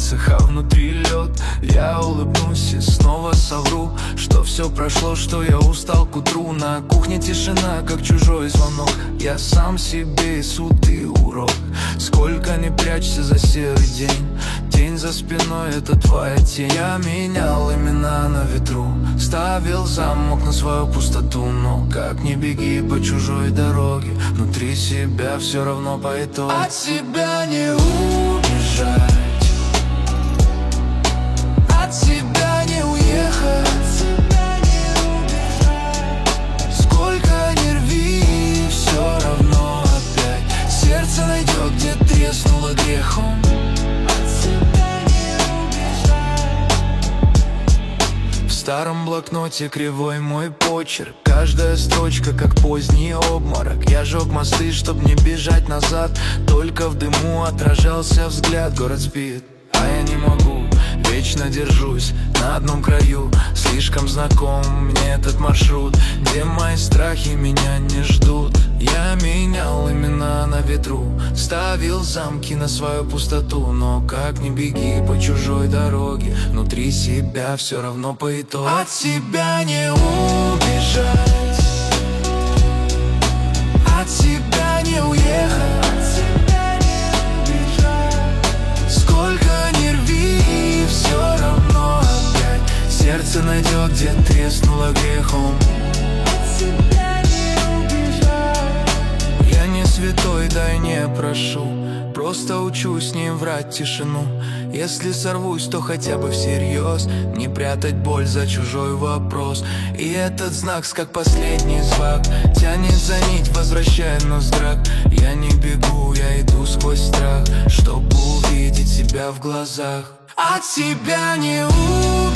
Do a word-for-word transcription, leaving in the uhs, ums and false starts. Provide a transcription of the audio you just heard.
пальцах, а внутри лед. Я улыбнусь и снова совру, что все прошло, что я устал к утру. На кухне тишина, как чужой звонок. Я сам себе и суд, и урок. Сколько не прячься за серый день, тень за спиной — это твоя тень. Я менял имена на ветру, ставил замок на свою пустоту. Но как ни беги по чужой дороге, внутри себя все равно по итогу. От себя не убежать, от себя не уехать. Сколько ни рви, все равно опять сердце найдет, где треснуло грехом. В старом блокноте кривой мой почерк, каждая строчка как поздний обморок. Я жег мосты, чтоб не бежать назад, только в дыму отражался взгляд. Город спит, а я не могу, вечно держусь на одном краю. Слишком знаком мне этот маршрут, где мои страхи меня не ждут. Я менял имена на ветру, ставил замки на свою пустоту. Но как ни беги по чужой дороге, внутри себя все равно по итогу. От себя не убежать, от себя не уехать. Сколько ни рви, все равно опять сердце найдет, где треснуло грехом. Я не святой, да и не прошу, просто учусь не врать тишину. Если сорвусь, то хотя бы всерьез не прятать боль за чужой вопрос. И этот знак, как последний звак, тянет за нить, возвращая нос драк. Я не бегу, я иду сквозь страх, чтобы увидеть себя в глазах. От себя не уйти.